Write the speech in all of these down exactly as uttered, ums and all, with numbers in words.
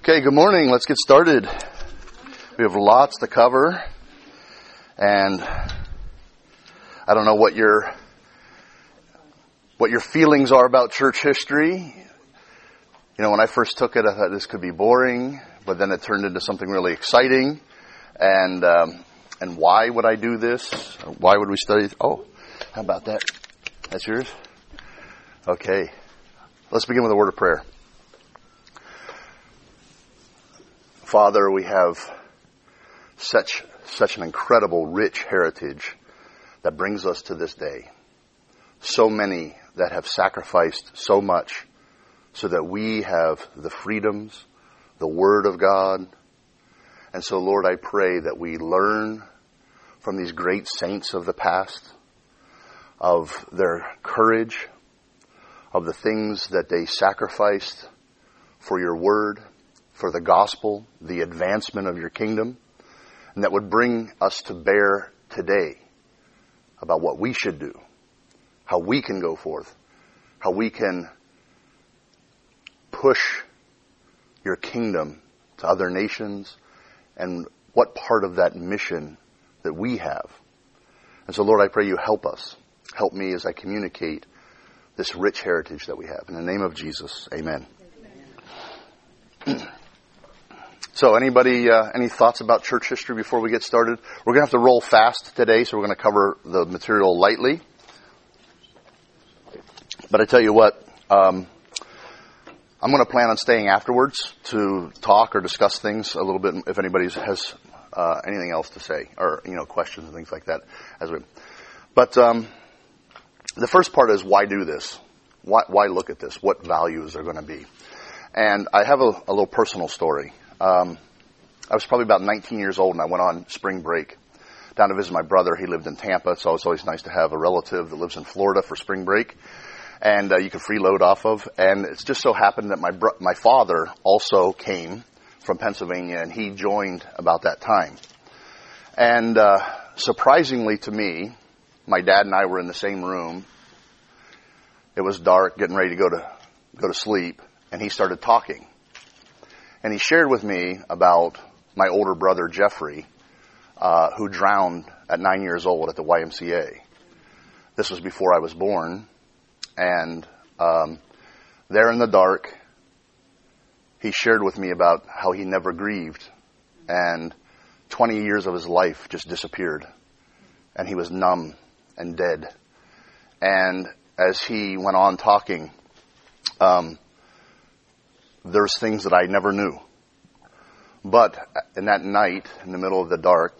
Okay, good morning. Let's get started. We have lots to cover, and I don't know what your what your feelings are about church history. You know, when I first took it, I thought this could be boring, but then it turned into something really exciting. And um, and why would I do this? Why would we study? Oh, how about that? That's yours? Okay. Let's begin with a word of prayer. Father, we have such such an incredible, rich heritage that brings us to this day. So many that have sacrificed so much so that we have the freedoms, the Word of God. And so, Lord, I pray that we learn from these great saints of the past, of their courage, of the things that they sacrificed for your Word, for the gospel, the advancement of your kingdom, and that would bring us to bear today about what we should do, how we can go forth, how we can push your kingdom to other nations, and what part of that mission that we have. And so, Lord, I pray you help us. Help me as I communicate this rich heritage that we have. In the name of Jesus, amen. Amen. So anybody, uh, any thoughts about church history before we get started? We're going to have to roll fast today, so we're going to cover the material lightly. But I tell you what, um, I'm going to plan on staying afterwards to talk or discuss things a little bit if anybody has uh, anything else to say, or, you know, questions and things like that. As we, But um, the first part is, why do this? Why, why look at this? What values are going to be? And I have a, a little personal story. Um, I was probably about nineteen years old, and I went on spring break down to visit my brother. He lived in Tampa, so it's always nice to have a relative that lives in Florida for spring break, and uh, you can freeload off of. And it's just so happened that my bro- my father also came from Pennsylvania, and he joined about that time. And uh, surprisingly to me, my dad and I were in the same room. It was dark, getting ready to go to go to sleep, and he started talking. And he shared with me about my older brother, Jeffrey, uh, who drowned at nine years old at the Y M C A. This was before I was born. And um, there in the dark, he shared with me about how he never grieved. And twenty years of his life just disappeared. And he was numb and dead. And as he went on talking, um, there's things that I never knew. But in that night, in the middle of the dark,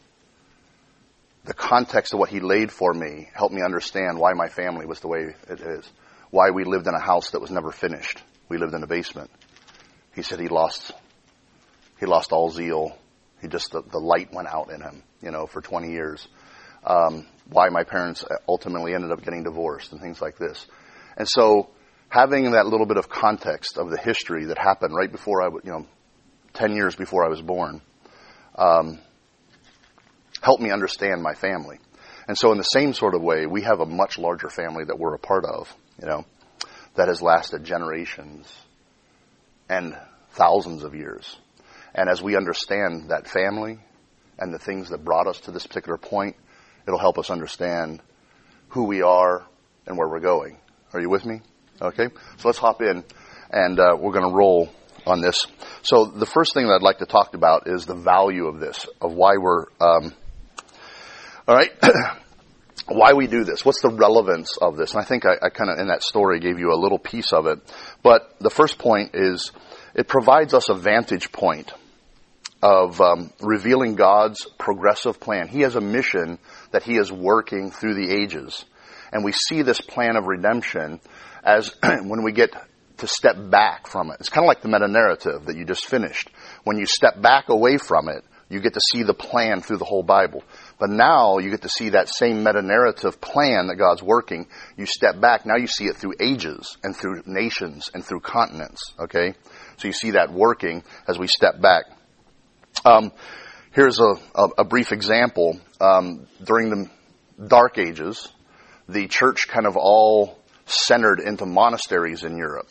the context of what he laid for me helped me understand why my family was the way it is. Why we lived in a house that was never finished. We lived in a basement. He said he lost, he lost all zeal. He just, the, the light went out in him, you know, for twenty years. Um, why my parents ultimately ended up getting divorced and things like this. And so, having that little bit of context of the history that happened right before I, you know, ten years before I was born, um, helped me understand my family. And so in the same sort of way, we have a much larger family that we're a part of, you know, that has lasted generations and thousands of years. And as we understand that family and the things that brought us to this particular point, it'll help us understand who we are and where we're going. Are you with me? Okay, so let's hop in, and uh, we're going to roll on this. So the first thing that I'd like to talk about is the value of this, of why we're, um, all right, why we do this. What's the relevance of this? And I think I, I kind of, in that story, gave you a little piece of it. But the first point is it provides us a vantage point of um, revealing God's progressive plan. He has a mission that he is working through the ages. And we see this plan of redemption as when we get to step back from it. It's kind of like the meta-narrative that you just finished. When you step back away from it, you get to see the plan through the whole Bible. But now you get to see that same meta-narrative plan that God's working. You step back, now you see it through ages and through nations and through continents. Okay? So you see that working as we step back. Um, here's a, a, a brief example. Um, during the Dark Ages, the church kind of all centered into monasteries in Europe.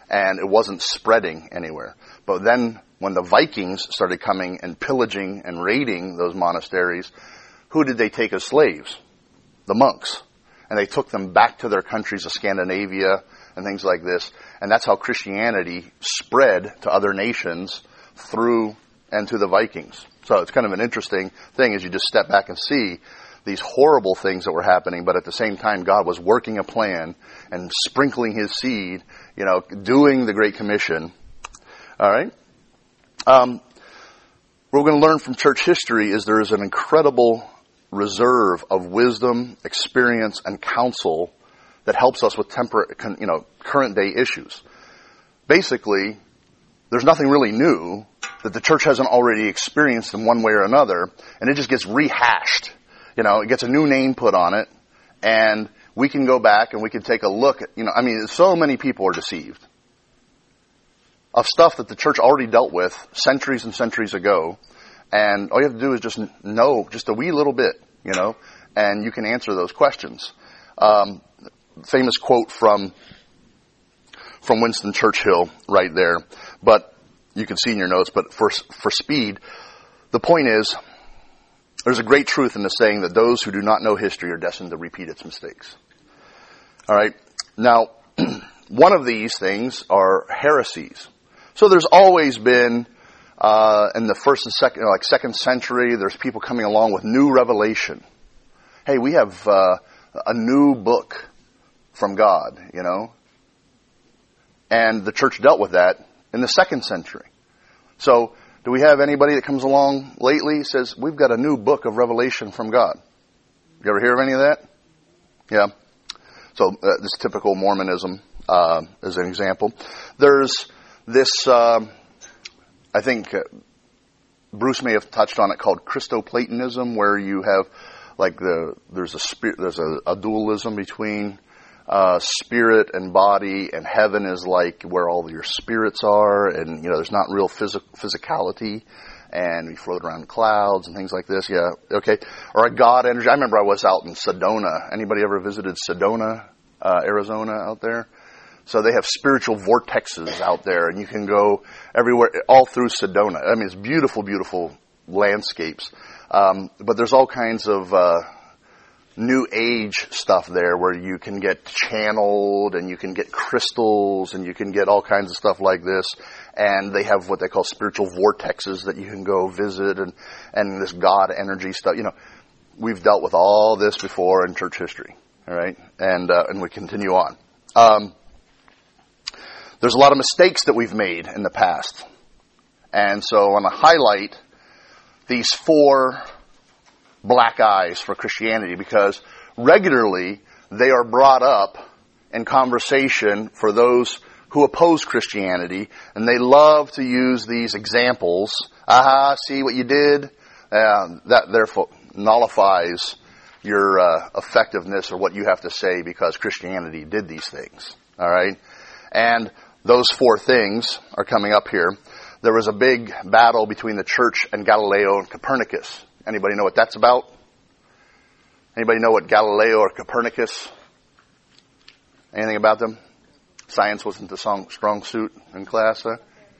and it wasn't spreading anywhere. But then when the Vikings started coming and pillaging and raiding those monasteries, who did they take as slaves? The monks. And they took them back to their countries of Scandinavia and things like this. And that's how Christianity spread to other nations through and to the Vikings. So it's kind of an interesting thing as you just step back and see these horrible things that were happening, but at the same time, God was working a plan and sprinkling His seed, you know, doing the Great Commission. All right? Um, what we're going to learn from church history is there is an incredible reserve of wisdom, experience, and counsel that helps us with temper, you know, current day issues. Basically, there's nothing really new that the church hasn't already experienced in one way or another, and it just gets rehashed. You know, it gets a new name put on it, and we can go back and we can take a look at, you know, I mean, so many people are deceived of stuff that the church already dealt with centuries and centuries ago, and all you have to do is just know just a wee little bit, you know, and you can answer those questions. Um, famous quote from from Winston Churchill right there, but you can see in your notes, but for for speed, the point is, there's a great truth in the saying that those who do not know history are destined to repeat its mistakes. All right. Now, one of these things are heresies. So there's always been, uh, in the first and second, like second century, there's people coming along with new revelation. Hey, we have uh, a new book from God, you know. And the church dealt with that in the second century. So, do we have anybody that comes along lately says, we've got a new book of revelation from God? You ever hear of any of that? Yeah. So, uh, this typical Mormonism uh, as an example. There's this, um, I think uh, Bruce may have touched on it, called Christoplatonism, where you have like the, there's a spirit, there's a, a dualism between Uh, spirit and body, and heaven is like where all your spirits are, and you know there's not real phys- physicality, and we float around clouds and things like this. Yeah, okay. Or a God energy. I remember I was out in Sedona. Anybody ever visited Sedona, uh, Arizona, out there? So they have spiritual vortexes out there, and you can go everywhere, all through Sedona. I mean, it's beautiful, beautiful landscapes. Um, but there's all kinds of uh, New Age stuff there where you can get channeled and you can get crystals and you can get all kinds of stuff like this. And they have what they call spiritual vortexes that you can go visit, and, and this God energy stuff. You know, we've dealt with all this before in church history. All right. And, uh, and we continue on. Um, there's a lot of mistakes that we've made in the past. And so I want to highlight these four black eyes for Christianity, because regularly they are brought up in conversation for those who oppose Christianity, and they love to use these examples. Aha, see what you did? Uh, that therefore nullifies your uh, effectiveness or what you have to say because Christianity did these things. All right? And those four things are coming up here. There was a big battle between the church and Galileo and Copernicus. Anybody know what that's about? Anybody know what Galileo or Copernicus? Anything about them? Science wasn't the strong, strong suit in class, huh?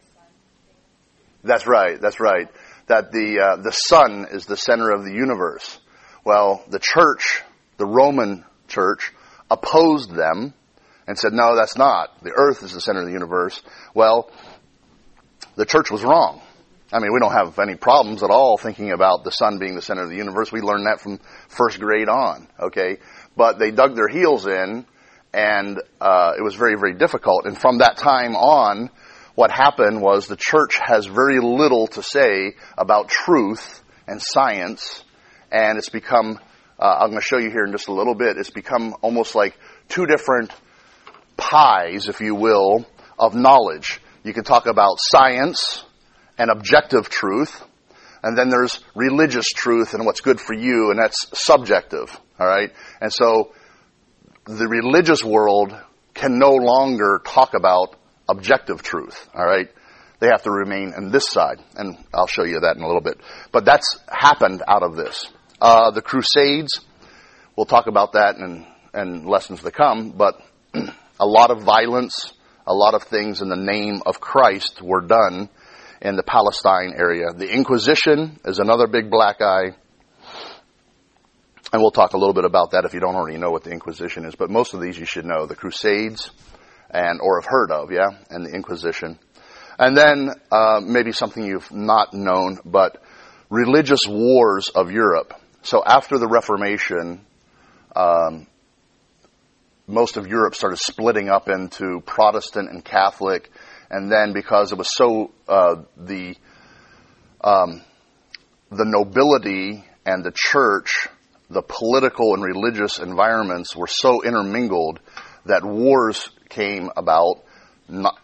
That's right, that's right. That the uh, the sun is the center of the universe. Well, the church, the Roman church, opposed them and said, no, that's not. The earth is the center of the universe. Well, the church was wrong. I mean, we don't have any problems at all thinking about the sun being the center of the universe. We learned that from first grade on, okay? But they dug their heels in, and uh, it was very, very difficult. And from that time on, what happened was the church has very little to say about truth and science, and it's become, uh, I'm going to show you here in just a little bit, it's become almost like two different pies, if you will, of knowledge. You can talk about science and objective truth, and then there's religious truth and what's good for you, and that's subjective, all right? And so the religious world can no longer talk about objective truth, all right? They have to remain on this side, and I'll show you that in a little bit. But that's happened out of this. Uh, the Crusades, we'll talk about that in, in lessons to come, but a lot of violence, a lot of things in the name of Christ were done in the Palestine area. The Inquisition is another big black eye. And we'll talk a little bit about that if you don't already know what the Inquisition is. But most of these you should know. The Crusades, and or have heard of, yeah, and the Inquisition. And then uh, maybe something you've not known, but religious wars of Europe. So after the Reformation, um, most of Europe started splitting up into Protestant and Catholic. And then because it was so, uh, the um, the nobility and the church, the political and religious environments were so intermingled that wars came about. Not,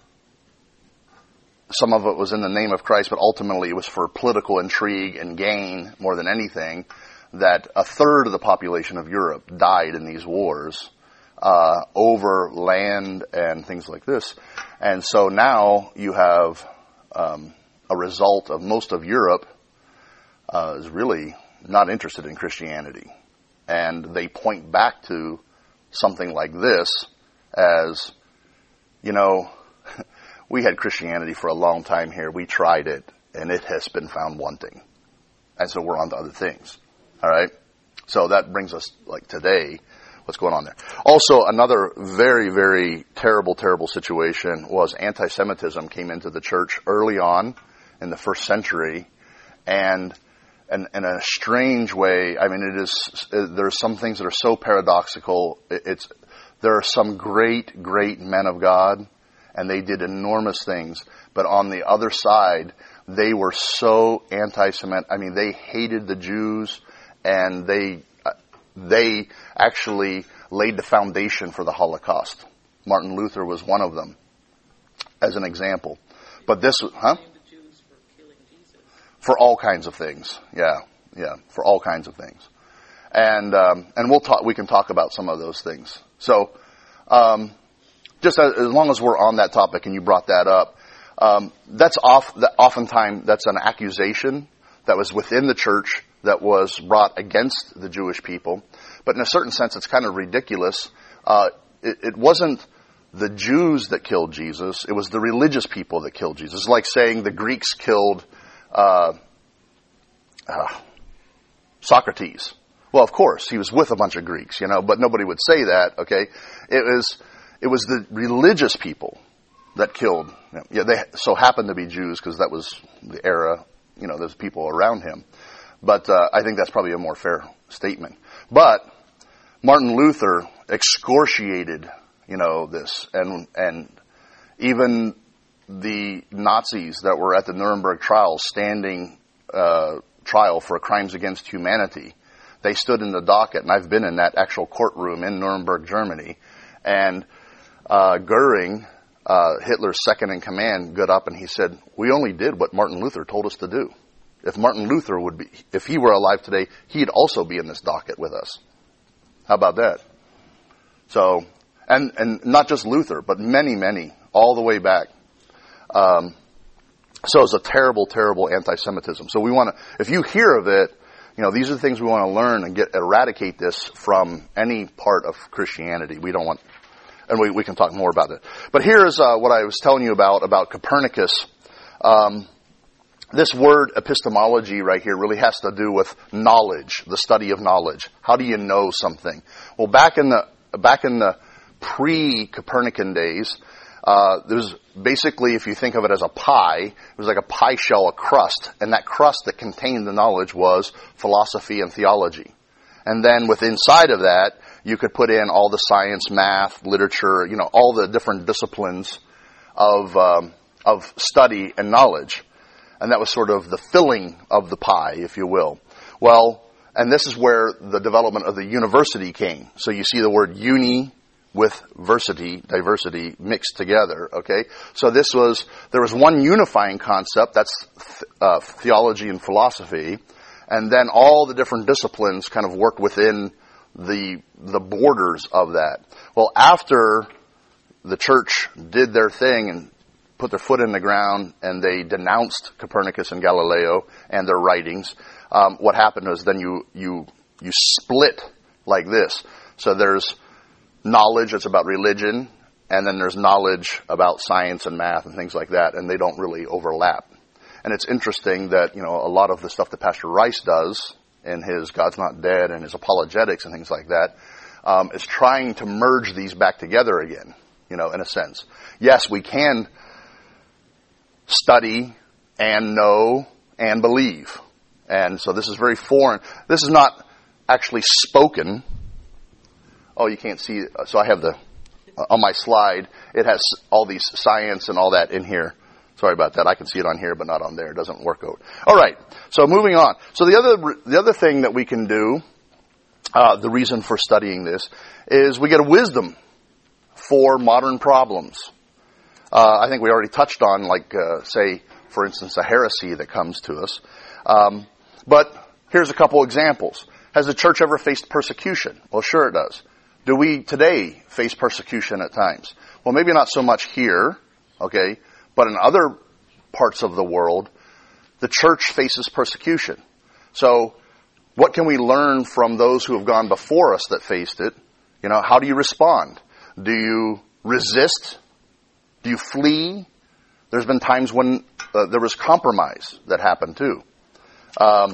some of it was in the name of Christ, but ultimately it was for political intrigue and gain more than anything, that a third of the population of Europe died in these wars uh, over land and things like this. And so now you have um, a result of most of Europe uh, is really not interested in Christianity. And they point back to something like this as, you know, we had Christianity for a long time here. We tried it, and it has been found wanting. And so we're on to other things. All right? So that brings us, like, today, what's going on there. Also, another very, very terrible, terrible situation was anti-Semitism came into the church early on in the first century, and And in a strange way, I mean, it is, there are some things that are so paradoxical. It's, there are some great, great men of God, and they did enormous things. But on the other side, they were so anti-Semitic. I mean, they hated the Jews, and they, they actually laid the foundation for the Holocaust. Martin Luther was one of them, as an example. But this, huh? For all kinds of things, yeah, yeah, for all kinds of things, and um, and we'll talk. We can talk about some of those things. So, um, just as, as long as we're on that topic, and you brought that up, um, that's off. That oftentimes that's an accusation that was within the church that was brought against the Jewish people. But in a certain sense, it's kind of ridiculous. Uh, it, it wasn't the Jews that killed Jesus; it was the religious people that killed Jesus. It's like saying the Greeks killed Uh, uh, Socrates. Well, of course, he was with a bunch of Greeks, you know, but nobody would say that, okay? It was, it was the religious people that killed, you know, yeah, they so happened to be Jews because that was the era, you know, there's people around him. But, uh, I think that's probably a more fair statement. But, Martin Luther excoriated, you know, this, and, and even the Nazis that were at the Nuremberg trial, standing uh, trial for crimes against humanity, they stood in the docket, and I've been in that actual courtroom in Nuremberg, Germany, and uh, Goering, uh, Hitler's second in command, got up and he said, "We only did what Martin Luther told us to do. If Martin Luther would be, if he were alive today, he'd also be in this docket with us." How about that? So, and and not just Luther, but many, many, all the way back. Um, so it's a terrible, terrible anti-Semitism. So we want to, if you hear of it, you know, these are the things we want to learn and get, eradicate this from any part of Christianity. We don't want, and we, we can talk more about it. But here's, uh, what I was telling you about, about Copernicus. Um, this word epistemology right here really has to do with knowledge, the study of knowledge. How do you know something? Well, back in the, back in the pre-Copernican days, Uh, there's basically, if you think of it as a pie, it was like a pie shell, a crust, and that crust that contained the knowledge was philosophy and theology. And then with inside of that, you could put in all the science, math, literature, you know, all the different disciplines of um, of study and knowledge. And that was sort of the filling of the pie, if you will. Well, and this is where the development of the university came. So you see the word uni with versity, diversity mixed together, okay? So this was, there was one unifying concept, that's uh, theology and philosophy, and then all the different disciplines kind of worked within the the borders of that. Well, after the church did their thing and put their foot in the ground and they denounced Copernicus and Galileo and their writings, um, what happened was then you, you, you split like this. So there's knowledge that's about religion, and then there's knowledge about science and math and things like that, and they don't really overlap. And it's interesting that, you know, a lot of the stuff that Pastor Rice does in his God's Not Dead and his apologetics and things like that, um, is trying to merge these back together again, you know, in a sense. Yes, we can study and know and believe. And so this is very foreign. This is not actually spoken. Oh, you can't see. So I have the, on my slide, it has all these science and all that in here. Sorry about that. I can see it on here, but not on there. It doesn't work out. All right. So moving on. So the other the other thing that we can do, uh, the reason for studying this, is we get a wisdom for modern problems. Uh, I think we already touched on, like, uh, say, for instance, a heresy that comes to us. Um, but here's a couple examples. Has the church ever faced persecution? Well, sure it does. Do we today face persecution at times? Well, maybe not so much here, okay? But in other parts of the world, the church faces persecution. So what can we learn from those who have gone before us that faced it? You know, how do you respond? Do you resist? Do you flee? There's been times when uh, there was compromise that happened too. Um,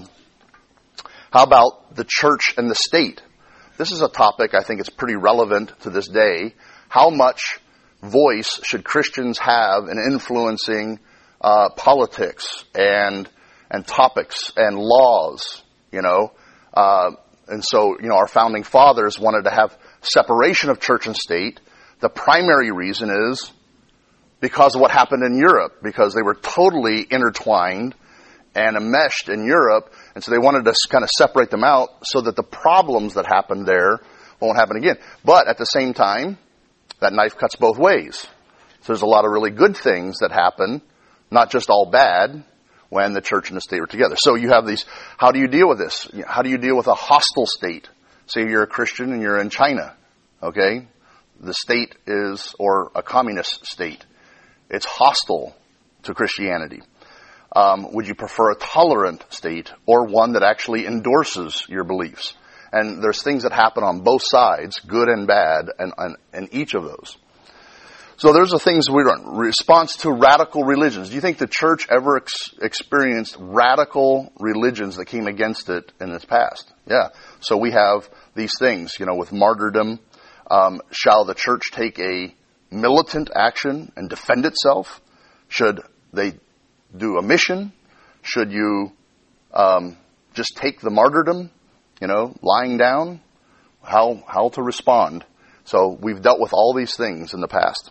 how about the church and the state? This is a topic I think is pretty relevant to this day. How much voice should Christians have in influencing uh, politics and and topics and laws, you know? Uh, and so, you know, our founding fathers wanted to have separation of church and state. The primary reason is because of what happened in Europe, because they were totally intertwined and enmeshed in Europe, and so they wanted to kind of separate them out so that the problems that happened there won't happen again. But at the same time, that knife cuts both ways. So there's a lot of really good things that happen, not just all bad, when the church and the state are together. So you have these, how do you deal with this? How do you deal with a hostile state? Say you're a Christian and you're in China, okay? The state is, or a communist state, it's hostile to Christianity. Um, would you prefer a tolerant state or one that actually endorses your beliefs? And there's things that happen on both sides, good and bad, and, and, and each of those. So there's the things we run. Response to radical religions. Do you think the church ever ex- experienced radical religions that came against it in its past? Yeah. So we have these things, you know, with martyrdom. Um, shall the church take a militant action and defend itself? Should they do a mission? Should you um, just take the martyrdom? You know, lying down? How how to respond? So we've dealt with all these things in the past.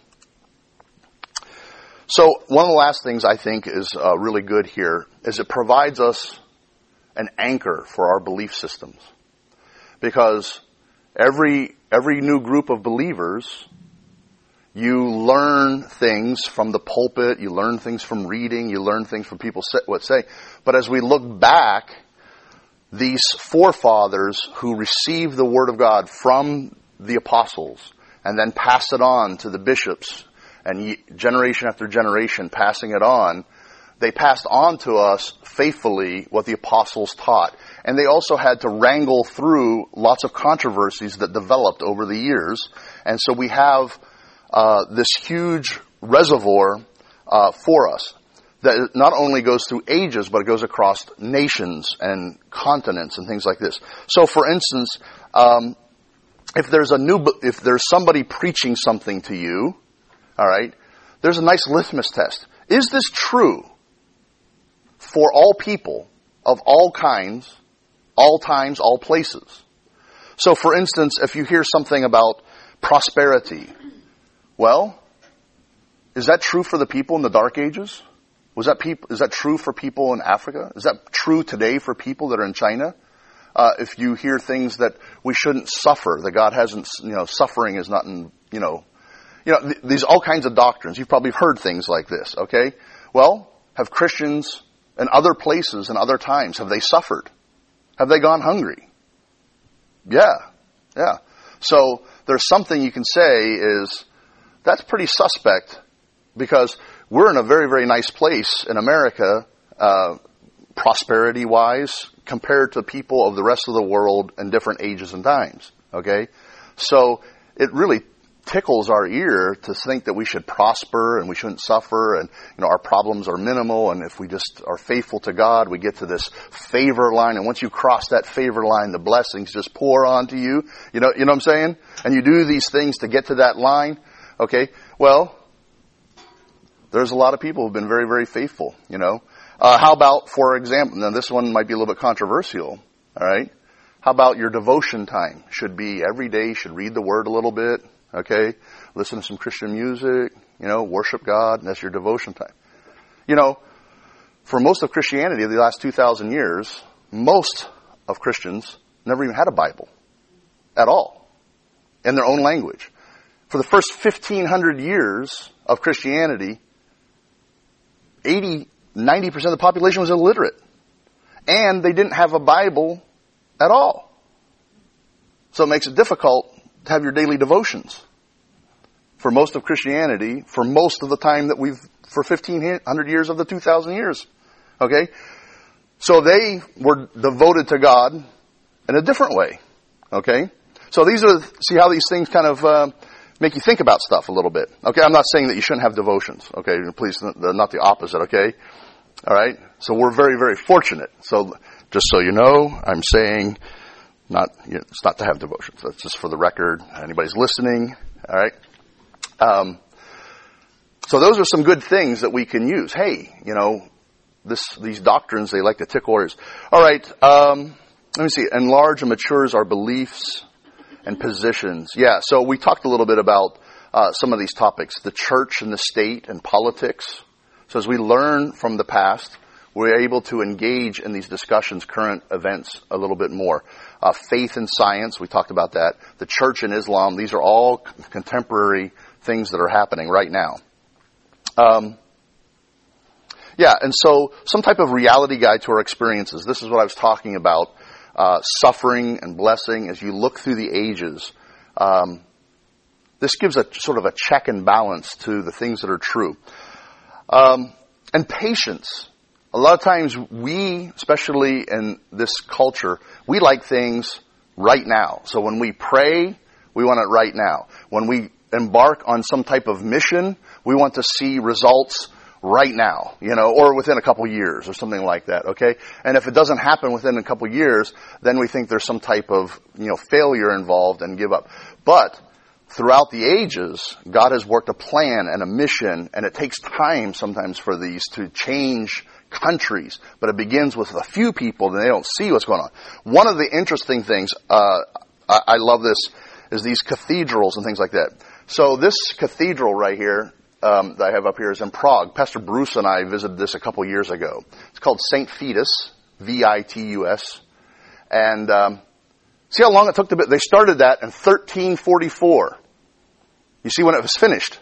So one of the last things I think is uh, really good here is it provides us an anchor for our belief systems. Because every every new group of believers, you learn things from the pulpit, you learn things from reading, you learn things from people say, what say. But as we look back, these forefathers who received the Word of God from the apostles and then passed it on to the bishops, and generation after generation passing it on, they passed on to us faithfully what the apostles taught. And they also had to wrangle through lots of controversies that developed over the years. And so we have uh, this huge reservoir uh, for us that not only goes through ages, but it goes across nations and continents and things like this. So for instance, um, if there's a new, if there's somebody preaching something to you, all right, there's a nice litmus test. Is this true for all people of all kinds, all times, all places? So for instance, if you hear something about prosperity, well, is that true for the people in the Dark Ages? Was that peop- is that true for people in Africa? Is that true today for people that are in China? Uh, if you hear things that we shouldn't suffer, that God hasn't, you know, suffering is not in, you know, You know, th- these all kinds of doctrines. You've probably heard things like this, okay? Well, have Christians in other places and other times, have they suffered? Have they gone hungry? Yeah, yeah. So there's something you can say is, that's pretty suspect, because we're in a very, very nice place in America, uh, prosperity-wise, compared to people of the rest of the world in different ages and times, okay? So it really tickles our ear to think that we should prosper and we shouldn't suffer, and you know our problems are minimal, and if we just are faithful to God, we get to this favor line, and once you cross that favor line, the blessings just pour onto you. You know, you know what I'm saying? And you do these things to get to that line. Okay, well, there's a lot of people who've been very, very faithful. You know, uh, how about, for example, now this one might be a little bit controversial. All right, how about your devotion time? Should be every day. Should read the Word a little bit. Okay, listen to some Christian music, you know, worship God, and that's your devotion time. You know, for most of Christianity, the last two thousand years, most of Christians never even had a Bible at all in their own language. For the first fifteen hundred years of Christianity, eighty, ninety percent of the population was illiterate. And they didn't have a Bible at all. So it makes it difficult to have your daily devotions. For most of Christianity, for most of the time that we've, for fifteen hundred years of the two thousand years. Okay? So they were devoted to God in a different way. Okay? So these are, see how these things kind of uh, make you think about stuff a little bit. Okay? I'm not saying that you shouldn't have devotions. Okay? Please, not the opposite. Okay? Alright? So we're very, very fortunate. So, just so you know, I'm saying Not, you know, it's not to have devotions. That's just for the record. Anybody's listening, all right? Um, so those are some good things that we can use. Hey, you know, this these doctrines, they like to tickle our ears. All right, um, let me see. Enlarge and matures our beliefs and positions. Yeah, so we talked a little bit about uh, some of these topics, the church and the state and politics. So as we learn from the past, we're able to engage in these discussions, current events, a little bit more. Uh, faith and science, we talked about that. The church and Islam, these are all contemporary things that are happening right now. Um, yeah, and so some type of reality guide to our experiences. This is what I was talking about. Uh, suffering and blessing as you look through the ages. Um, this gives a sort of a check and balance to the things that are true. Um, and patience. A lot of times we, especially in this culture, we like things right now. So when we pray, we want it right now. When we embark on some type of mission, we want to see results right now, you know, or within a couple years or something like that, okay? And if it doesn't happen within a couple years, then we think there's some type of, you know, failure involved and give up. But throughout the ages, God has worked a plan and a mission, and it takes time sometimes for these to change countries, but it begins with a few people and they don't see what's going on. One of the interesting things, uh, I, I love this, is these cathedrals and things like that. So this cathedral right here, um, that I have up here is in Prague. Pastor Bruce and I visited this a couple years ago. It's called Saint Vitus, V I T U S. And, um, see how long it took to build? They started that in thirteen forty-four. You see when it was finished?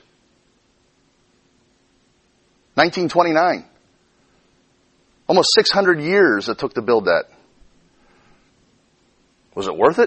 nineteen twenty-nine. Almost six hundred years it took to build that. Was it worth it?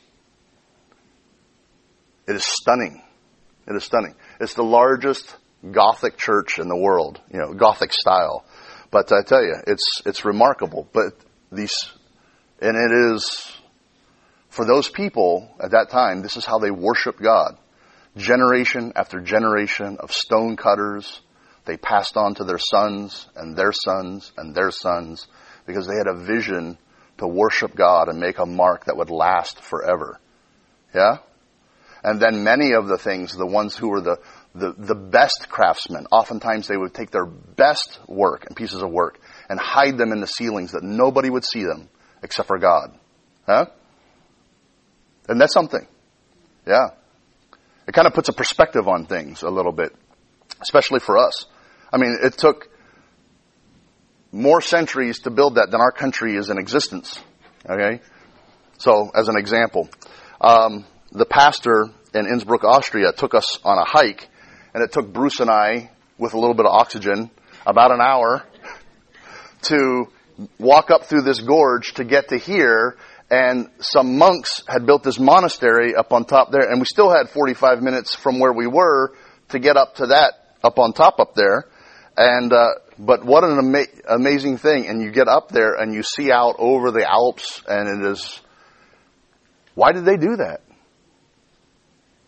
It is stunning. It is stunning. It's the largest Gothic church in the world, you know, Gothic style. But I tell you, it's it's remarkable. But these, and it is, for those people at that time, this is how they worship God. Generation after generation of stone cutters, they passed on to their sons and their sons and their sons because they had a vision to worship God and make a mark that would last forever. Yeah? And then many of the things, the ones who were the, the, the best craftsmen, oftentimes they would take their best work and pieces of work and hide them in the ceilings that nobody would see them except for God. Huh? And that's something. Yeah. It kind of puts a perspective on things a little bit, especially for us. I mean, it took more centuries to build that than our country is in existence. Okay? So, as an example, um, the pastor in Innsbruck, Austria, took us on a hike, and it took Bruce and I, with a little bit of oxygen, about an hour to walk up through this gorge to get to here, and some monks had built this monastery up on top there, and we still had forty-five minutes from where we were to get up to that, up on top up there. And, uh, but what an ama- amazing thing. And you get up there and you see out over the Alps, and it is, why did they do that?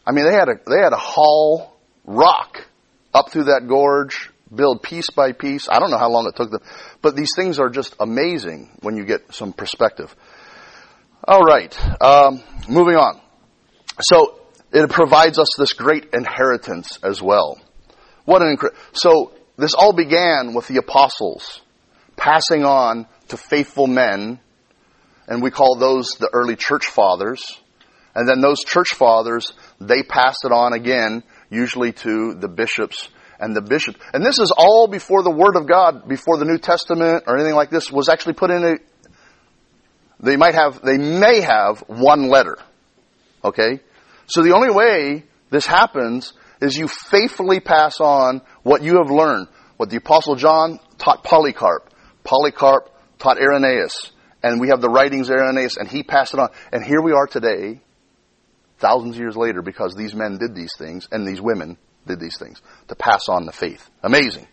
I mean, they had to, they had to haul rock up through that gorge, build piece by piece. I don't know how long it took them, but these things are just amazing when you get some perspective. All right, um, moving on. So it provides us this great inheritance as well. What an incredible! So this all began with the apostles passing on to faithful men, and we call those the early church fathers. And then those church fathers, they passed it on again, usually to the bishops and the bishop. And this is all before the Word of God, before the New Testament or anything like this was actually put in a, they might have, they may have one letter. Okay? So the only way this happens is you faithfully pass on what you have learned. What the Apostle John taught Polycarp. Polycarp taught Irenaeus. And we have the writings of Irenaeus, and he passed it on. And here we are today, thousands of years later, because these men did these things, and these women did these things, to pass on the faith. Amazing.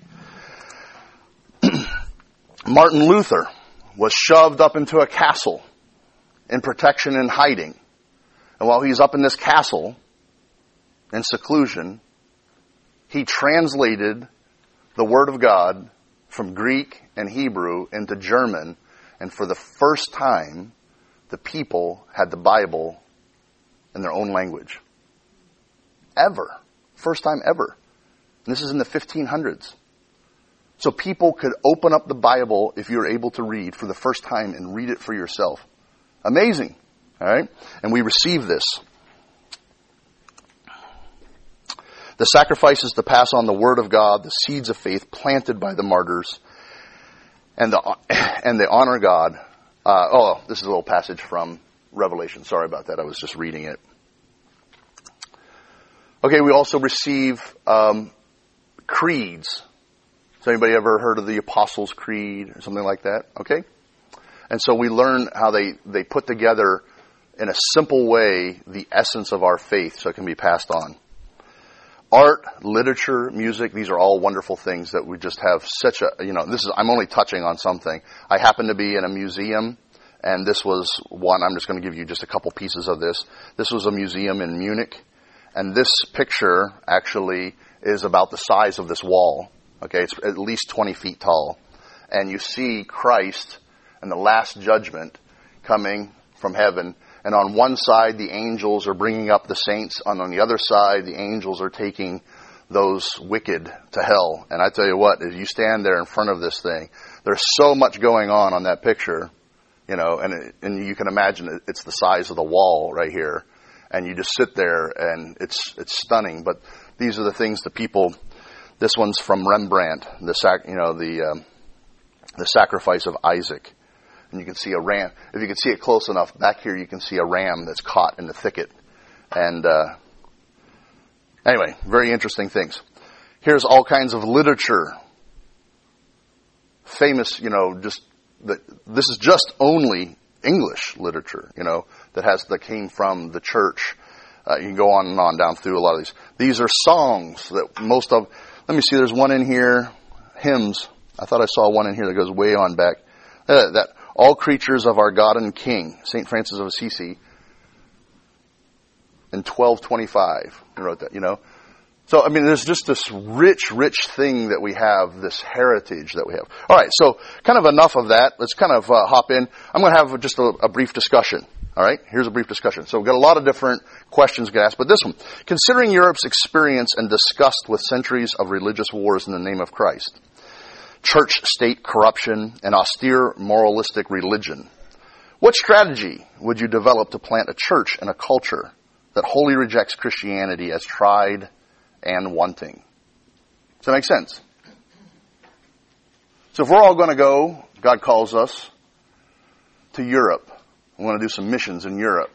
Martin Luther was shoved up into a castle in protection and hiding. And while he's up in this castle, in seclusion, he translated the Word of God from Greek and Hebrew into German, and for the first time, the people had the Bible in their own language. Ever. First time ever. And this is in the fifteen hundreds. So people could open up the Bible, if you were able to read, for the first time and read it for yourself. Amazing. All right? And we receive this. The sacrifices to pass on the Word of God, the seeds of faith planted by the martyrs, and the and they honor God. Uh, oh, this is a little passage from Revelation. Sorry about that. I was just reading it. Okay, we also receive um, creeds. Has anybody ever heard of the Apostles' Creed or something like that? Okay. And so we learn how they, they put together in a simple way the essence of our faith so it can be passed on. Art, literature, music, these are all wonderful things that we just have such a, you know, this is, I'm only touching on something. I happen to be in a museum, and this was one, I'm just going to give you just a couple pieces of this. This was a museum in Munich, and this picture actually is about the size of this wall. Okay, it's at least twenty feet tall. And you see Christ and the Last Judgment coming from heaven. And on one side, the angels are bringing up the saints. And on the other side, the angels are taking those wicked to hell. And I tell you what, as you stand there in front of this thing, there's so much going on on that picture, you know, and it, and you can imagine it, it's the size of the wall right here. And you just sit there, and it's it's stunning. But these are the things that people. This one's from Rembrandt, the sac, you know, the um, the sacrifice of Isaac. And you can see a ram. If you can see it close enough, back here you can see a ram that's caught in the thicket. And uh, anyway, very interesting things. Here's all kinds of literature. Famous, you know, just the, this is just only English literature, you know, that has that came from the church. Uh, you can go on and on down through a lot of these. These are songs that most of. Let me see. There's one in here. Hymns. I thought I saw one in here that goes way on back. Uh, that. All creatures of our God and King, Saint Francis of Assisi, in twelve twenty-five, he wrote that, you know. So, I mean, there's just this rich, rich thing that we have, this heritage that we have. All right, so kind of enough of that. Let's kind of uh, hop in. I'm going to have just a, a brief discussion. All right, here's a brief discussion. So we've got a lot of different questions to ask, but this one. Considering Europe's experience and disgust with centuries of religious wars in the name of Christ, church-state corruption, and austere moralistic religion, what strategy would you develop to plant a church in a culture that wholly rejects Christianity as tried and wanting? Does that make sense? So if we're all going to go, God calls us to Europe. We want to do some missions in Europe.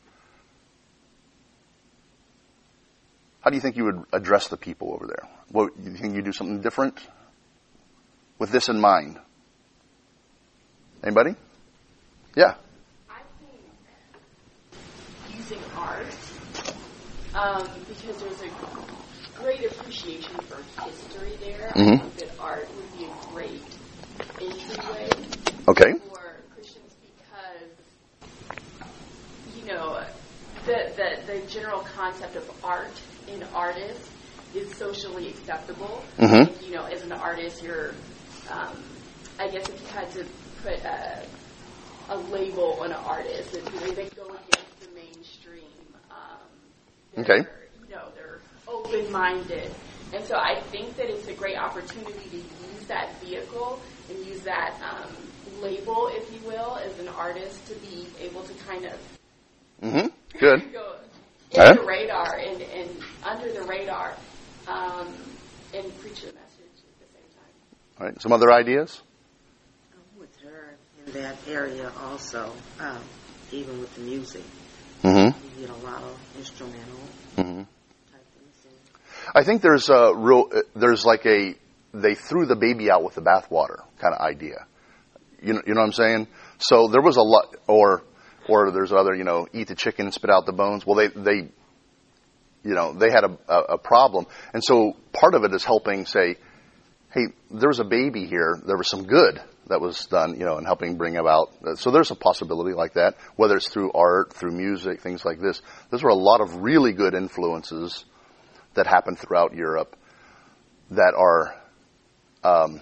How do you think you would address the people over there? What, you think you'd do something different? With this in mind. Anybody? Yeah. I think using art, um, because there's a great appreciation for history there. Mm-hmm. I think that art would be a great entryway okay. for Christians because, you know, that that the general concept of art and artists is socially acceptable. Mm-hmm. Like, you know, as an artist, you're, um, I guess if you had to put a, a label on an artist, and they, they go against the mainstream. Um, Okay. You know, they're open-minded. And so I think that it's a great opportunity to use that vehicle and use that um, label, if you will, as an artist to be able to kind of Mm-hmm. Good. go All in right. the radar and, and under the radar um, and preach the message at the same time. All right. Some other ideas? With her in that area also, um, even with the music, Mm-hmm. you get a lot of instrumental Mm-hmm. type things. I think there's a real, there's like a, they threw the baby out with the bathwater kind of idea. You know, you know what I'm saying? So there was a lot, or, or there's other, you know, eat the chicken, spit out the bones. Well, they, they, you know, they had a, a, a problem. And so part of it is helping say, hey, there was a baby here. There was some good that was done, you know, and helping bring about. So there's a possibility like that, whether it's through art, through music, things like this. Those were a lot of really good influences that happened throughout Europe that are, um,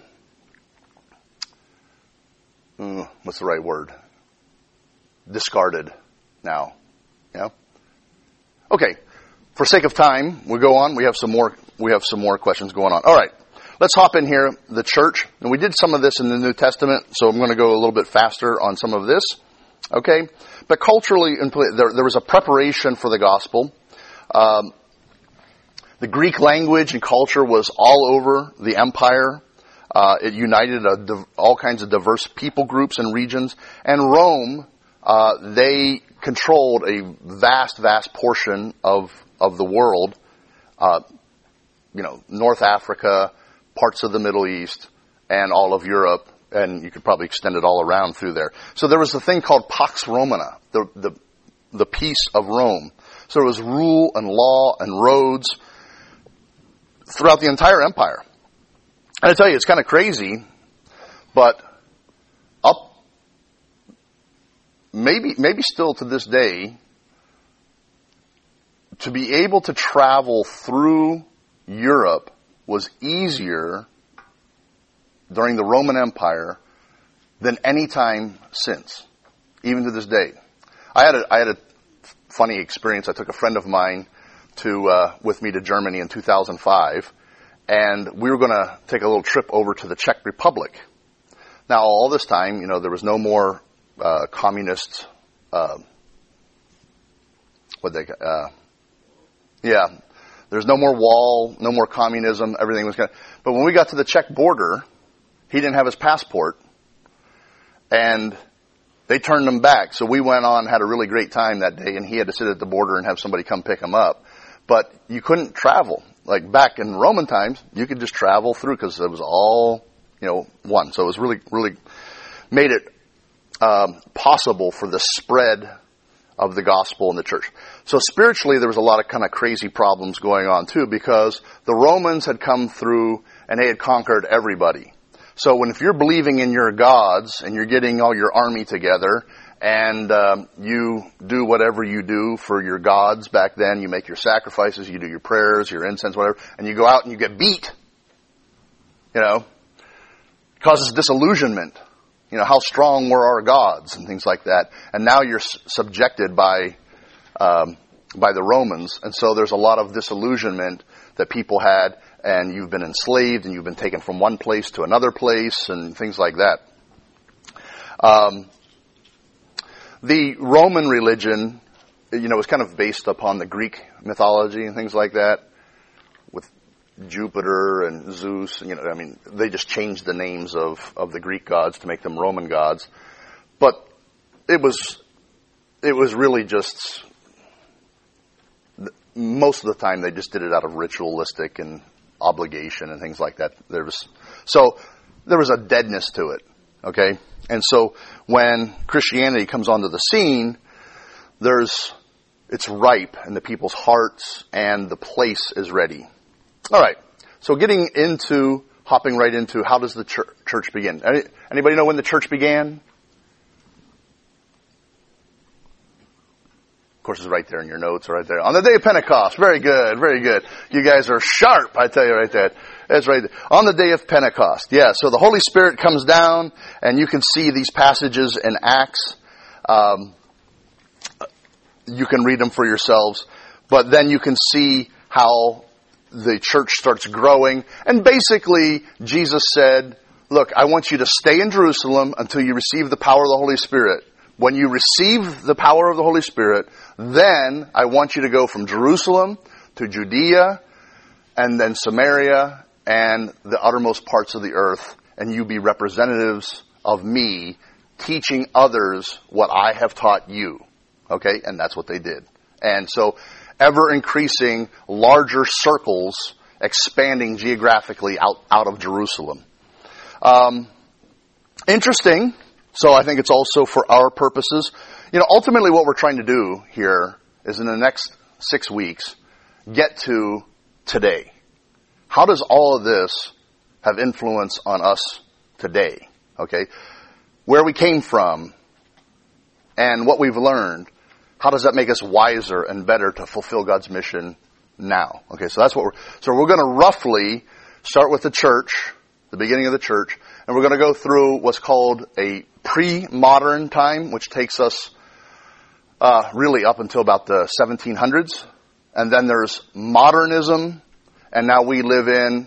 mm, what's the right word? Discarded now. Yeah. Okay. For sake of time, we go on. We have some more. We have some more questions going on. All right. Let's hop in here. The church, and we did some of this in the New Testament, so I'm going to go a little bit faster on some of this. Okay. But culturally, there, there was a preparation for the gospel. Um, the Greek language and culture was all over the empire. Uh, it united a, all kinds of diverse people groups and regions. And Rome, uh, they controlled a vast, vast portion of of the world. Uh, you know, North Africa, parts of the Middle East, and all of Europe, and you could probably extend it all around through there. So there was a thing called Pax Romana, the the, the peace of Rome. So there was rule and law and roads throughout the entire empire. And I tell you, it's kind of crazy, but up, maybe, maybe still to this day, to be able to travel through Europe was easier during the Roman Empire than any time since, even to this day. I had a, I had a funny experience. I took a friend of mine to, uh, with me to Germany in two thousand five. And we were going to take a little trip over to the Czech Republic. Now, all this time, you know, there was no more uh, communist, uh, what they, uh, yeah, there's no more wall, no more communism. Everything was going. But when we got to the Czech border, he didn't have his passport, and they turned him back. So we went on, had a really great time that day, and he had to sit at the border and have somebody come pick him up. But you couldn't travel. Like back in Roman times, you could just travel through because it was all, you know, one. So it was really, really made it um, possible for the spread of the gospel in the church. So spiritually, there was a lot of kind of crazy problems going on too, because the Romans had come through and they had conquered everybody. So when if you're believing in your gods and you're getting all your army together and um, you do whatever you do for your gods back then, you make your sacrifices, you do your prayers, your incense, whatever, and you go out and you get beat, you know, it causes disillusionment. You know, how strong were our gods and things like that. And now you're subjected by um, by the Romans, and so there's a lot of disillusionment that people had, and you've been enslaved, and you've been taken from one place to another place, and things like that. Um, the Roman religion, you know, was kind of based upon the Greek mythology and things like that, with Jupiter and Zeus. You know, I mean, they just changed the names of, of the Greek gods to make them Roman gods. But it was, it was really just, most of the time they just did it out of ritualistic and obligation and things like that. There was, so there was a deadness to it. Okay. And so when Christianity comes onto the scene, there's, it's ripe in the people's hearts and the place is ready. All right. So getting into, hopping right into, how does the church, church begin? Any, anybody know when the church began? Of course, it's right there in your notes, right there. On the day of Pentecost. Very good, very good. You guys are sharp, I tell you right there. That's right there. On the day of Pentecost. Yeah, so the Holy Spirit comes down, and you can see these passages in Acts. Um, you can read them for yourselves. But then you can see how the church starts growing. And basically, Jesus said, look, I want you to stay in Jerusalem until you receive the power of the Holy Spirit. When you receive the power of the Holy Spirit, then I want you to go from Jerusalem to Judea and then Samaria and the uttermost parts of the earth, and you be representatives of me, teaching others what I have taught you. Okay? And that's what they did. And so, ever increasing, larger circles expanding geographically out, out of Jerusalem. Um, interesting. So I think it's also for our purposes. You know, ultimately what we're trying to do here is in the next six weeks, get to today. How does all of this have influence on us today? Okay? Where we came from and what we've learned, how does that make us wiser and better to fulfill God's mission now? Okay, so that's what we're, so we're going to roughly start with the church, the beginning of the church, and we're going to go through what's called a pre-modern time, which takes us uh, really up until about the seventeen hundreds. And then there's modernism, and now we live in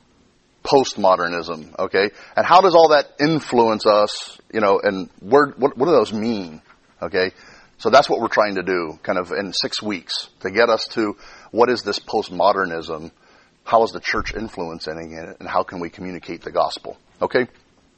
postmodernism, okay? And how does all that influence us, you know, and where, what, what do those mean, okay? So that's what we're trying to do, kind of in six weeks, to get us to what is this postmodernism, how is the church influencing it, and how can we communicate the gospel, okay?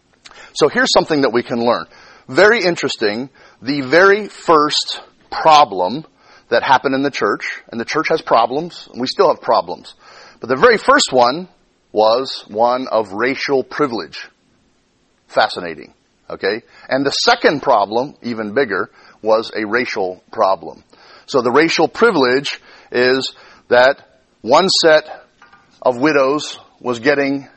So here's something that we can learn. Very interesting, the very first problem that happened in the church, and the church has problems, and we still have problems, but the very first one was one of racial privilege. Fascinating, okay? And the second problem, even bigger, was a racial problem. So the racial privilege is that one set of widows was getting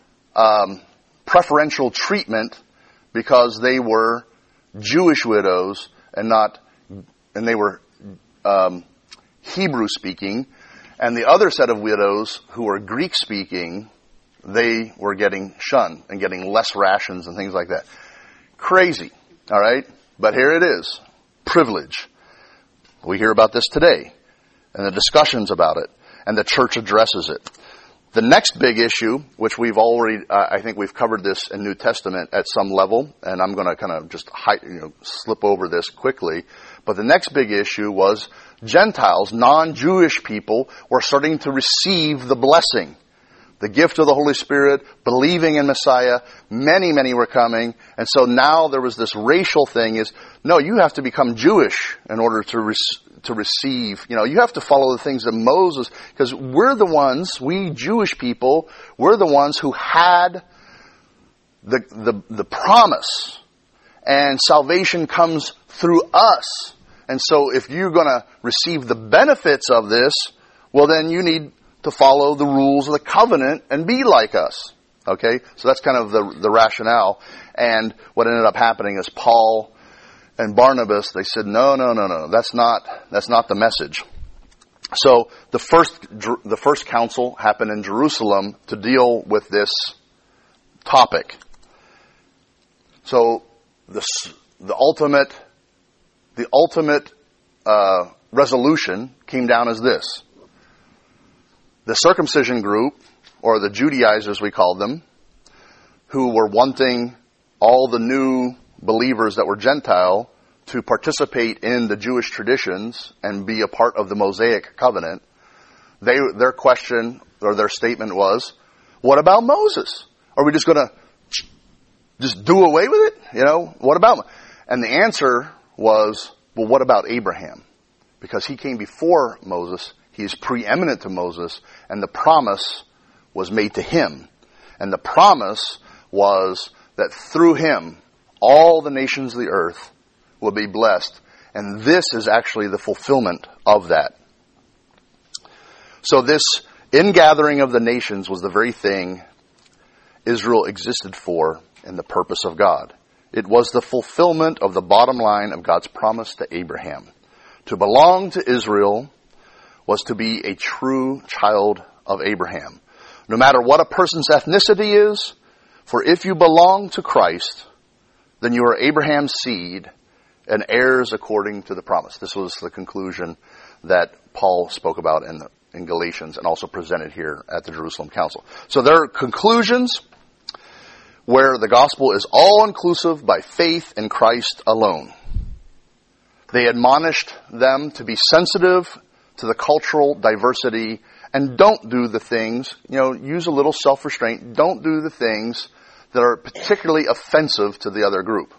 um, preferential treatment because they were Jewish widows and not, and they were um, Hebrew speaking, and the other set of widows who were Greek speaking, they were getting shunned and getting less rations and things like that. Crazy, all right? But here it is. Privilege. We hear about this today, and the discussions about it, and the church addresses it. The next big issue, which we've already, uh, I think we've covered this in New Testament at some level, and I'm going to kind of just hide, you know, slip over this quickly. But the next big issue was Gentiles, non-Jewish people, were starting to receive the blessing, the gift of the Holy Spirit, believing in Messiah. Many, many were coming. And so now there was this racial thing is, no, you have to become Jewish in order to re- to receive. You know, you have to follow the things that Moses, because we're the ones, we Jewish people, we're the ones who had the the, the promise. And salvation comes through us. And so if you're going to receive the benefits of this, well then you need to follow the rules of the covenant and be like us. Okay? So that's kind of the, the rationale. And what ended up happening is Paul and Barnabas, they said, no, no, no, no, that's not, that's not the message. So the first, the first council happened in Jerusalem to deal with this topic. So the, the ultimate, the ultimate, uh, resolution came down as this. The circumcision group, or the Judaizers we called them, who were wanting all the new believers that were Gentile to participate in the Jewish traditions and be a part of the Mosaic covenant, they, their question or their statement was, what about Moses? Are we just going to just do away with it? You know, what about? And the answer was, well, what about Abraham? Because he came before Moses. He is preeminent to Moses, and the promise was made to him. And the promise was that through him, all the nations of the earth will be blessed. And this is actually the fulfillment of that. So this ingathering of the nations was the very thing Israel existed for in the purpose of God. It was the fulfillment of the bottom line of God's promise to Abraham, To belong to Israel was to be a true child of Abraham. No matter what a person's ethnicity is, for if you belong to Christ, then you are Abraham's seed and heirs according to the promise. This was the conclusion that Paul spoke about in, in Galatians and also presented here at the Jerusalem Council. So there are conclusions where the gospel is all-inclusive by faith in Christ alone. They admonished them to be sensitive to the cultural diversity and don't do the things, you know, use a little self-restraint. Don't do the things that are particularly offensive to the other group.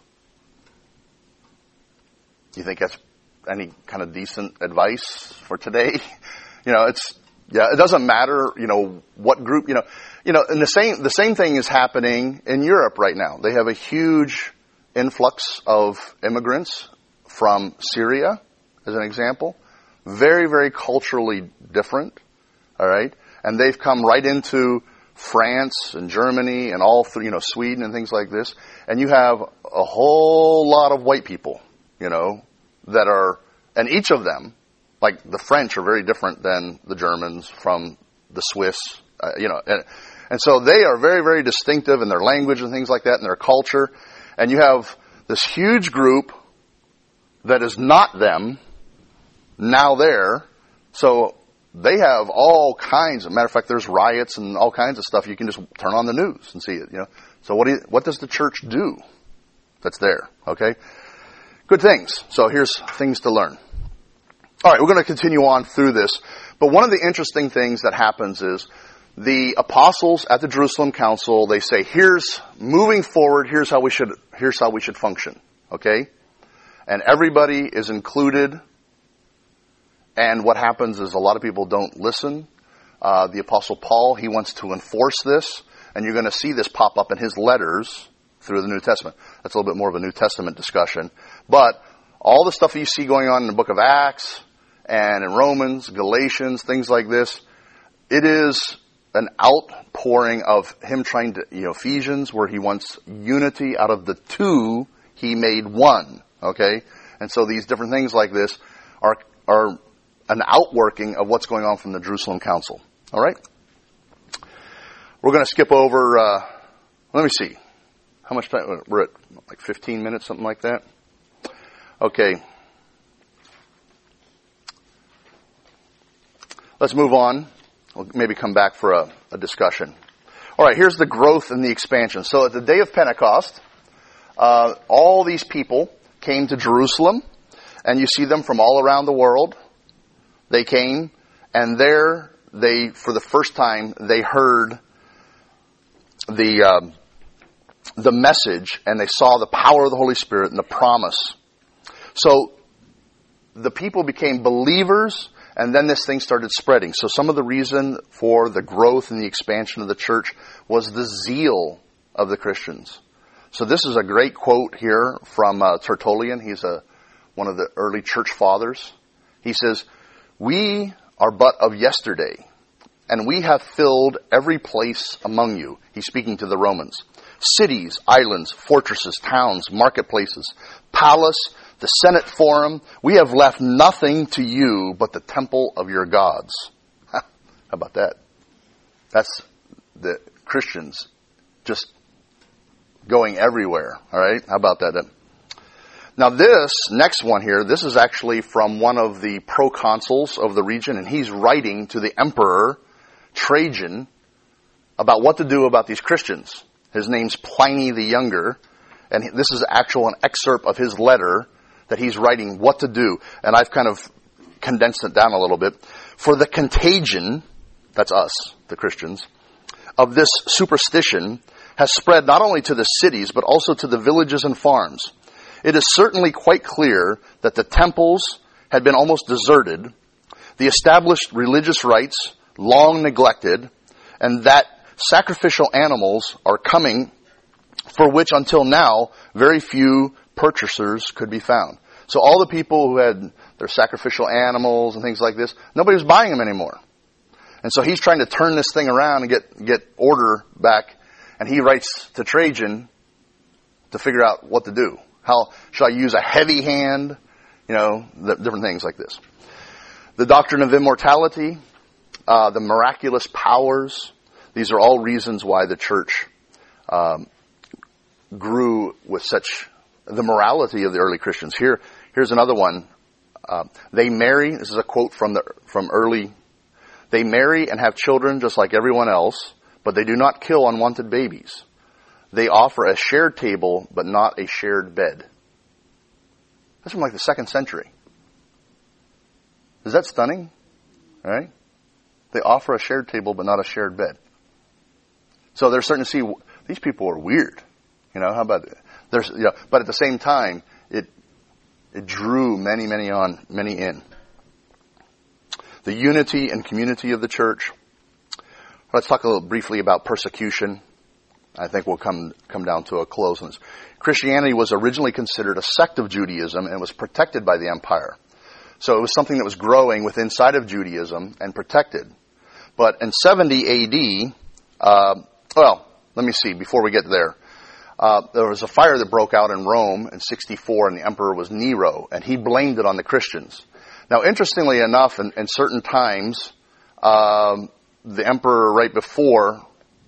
You think that's any kind of decent advice for today? You know, it's, yeah, it doesn't matter, you know, what group, you know, you know, and the same, the same thing is happening in Europe right now. They have a huge influx of immigrants from Syria, as an example. Very, very culturally different, all right? And they've come right into France and Germany and all through, you know, Sweden and things like this. And you have a whole lot of white people, you know, that are, and each of them, like the French are very different than the Germans from the Swiss, uh, you know. And, and so they are very, very distinctive in their language and things like that and their culture. And you have this huge group that is not them now there. So they have all kinds of, matter of fact, there's riots and all kinds of stuff. You can just turn on the news and see it, you know. So what do you, what does the church do that's there? Okay. Good things. So here's things to learn. All right, we're going to continue on through this. But one of the interesting things that happens is the apostles at the Jerusalem Council, they say, here's, moving forward, here's how we should, here's how we should function. Okay? And everybody is included. And what happens is a lot of people don't listen. Uh, the Apostle Paul, he wants to enforce this. And you're going to see this pop up in his letters through the New Testament. That's a little bit more of a New Testament discussion. But all the stuff that you see going on in the book of Acts and in Romans, Galatians, things like this, it is an outpouring of him trying to, you know, Ephesians, where he wants unity out of the two, he made one. Okay? And so these different things like this are, are an outworking of what's going on from the Jerusalem Council. All right? We're going to skip over, uh, let me see. How much time? We're at like fifteen minutes, something like that. Okay. Let's move on. We'll maybe come back for a, a discussion. All right, here's the growth and the expansion. So at the day of Pentecost, uh, all these people came to Jerusalem, and you see them from all around the world. They came, and there they, for the first time, they heard the uh, the message, and they saw the power of the Holy Spirit and the promise. So the people became believers, and then this thing started spreading. So some of the reason for the growth and the expansion of the church was the zeal of the Christians. So this is a great quote here from uh, Tertullian. He's a one of the early church fathers. He says, "We are but of yesterday, and we have filled every place among you." He's speaking to the Romans. "Cities, islands, fortresses, towns, marketplaces, palace, the Senate forum, we have left nothing to you but the temple of your gods." How about that? That's the Christians just going everywhere. All right? How about that? Now this next one here, this is actually from one of the proconsuls of the region, and he's writing to the emperor Trajan about what to do about these Christians. His name's Pliny the Younger, and this is actual an excerpt of his letter that he's writing what to do. And I've kind of condensed it down a little bit. "For the contagion," that's us, the Christians, "of this superstition has spread not only to the cities, but also to the villages and farms. It is certainly quite clear that the temples had been almost deserted, the established religious rites long neglected, and that sacrificial animals are coming for which until now very few purchasers could be found." So all the people who had their sacrificial animals and things like this, nobody was buying them anymore. And so he's trying to turn this thing around and get, get order back. And he writes to Trajan to figure out what to do. How, should I use a heavy hand? You know, the, different things like this. The doctrine of immortality, uh, the miraculous powers, these are all reasons why the church um, grew with such, the morality of the early Christians. Here, here's another one. Uh, they marry, this is a quote from the from early, they marry and have children just like everyone else, but they do not kill unwanted babies. They offer a shared table, but not a shared bed. That's from like the second century. Is that stunning? All right? They offer a shared table, but not a shared bed. So they're starting to see, these people are weird. You know, how about it? There's, you know, but at the same time, it it drew many, many on, many in. The unity and community of the church. Let's talk a little briefly about persecution. I think we'll come come down to a close on this. Christianity was originally considered a sect of Judaism and was protected by the empire. So it was something that was growing within inside of Judaism and protected. But in seventy A D, uh, well, let me see, before we get there. Uh, there was a fire that broke out in Rome in sixty-four, and the emperor was Nero, and he blamed it on the Christians. Now, interestingly enough, in, in certain times, um, the emperor right before,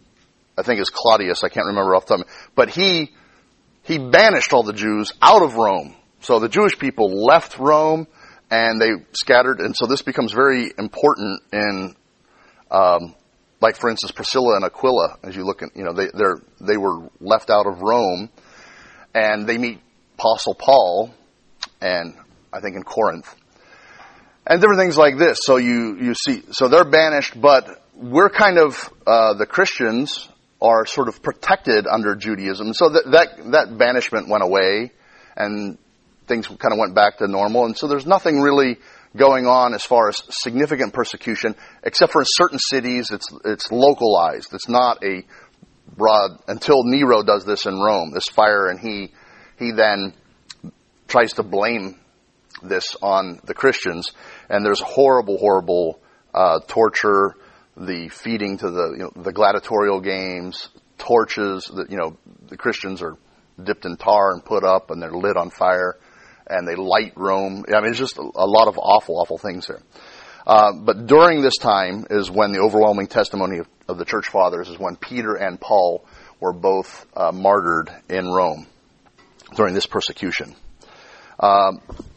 I think it's Claudius, I can't remember off the top, but he he banished all the Jews out of Rome. So the Jewish people left Rome, and they scattered, and so this becomes very important in, um, like for instance, Priscilla and Aquila. As you look at, you know, they they they were left out of Rome, and they meet Apostle Paul, and I think in Corinth, and different things like this. So you you see, so they're banished, but we're kind of uh, the Christians are sort of protected under Judaism. So that that that banishment went away, and things kind of went back to normal. And so there's nothing really going on as far as significant persecution, except for in certain cities, it's it's localized. It's not a broad, until Nero does this in Rome, this fire, and he he then tries to blame this on the Christians. And there's horrible, horrible uh, torture, the feeding to the you know, the gladiatorial games, torches that you know the Christians are dipped in tar and put up, and they're lit on fire. And they light Rome. I mean, it's just a, a lot of awful, awful things there. Uh, but during this time is when the overwhelming testimony of, of the church fathers is when Peter and Paul were both uh, martyred in Rome during this persecution. Uh,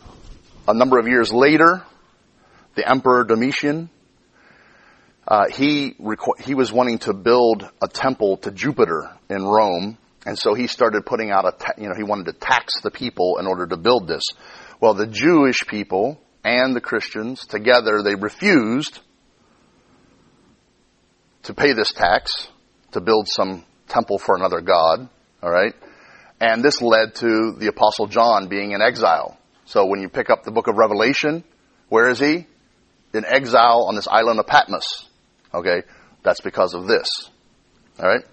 a number of years later, the Emperor Domitian, uh, he requ- he was wanting to build a temple to Jupiter in Rome. And so he started putting out a, ta- you know, he wanted to tax the people in order to build this. Well, the Jewish people and the Christians together, they refused to pay this tax to build some temple for another god. All right. And this led to the Apostle John being in exile. So when you pick up the book of Revelation, where is he? In exile on this island of Patmos. Okay. That's because of this. All right.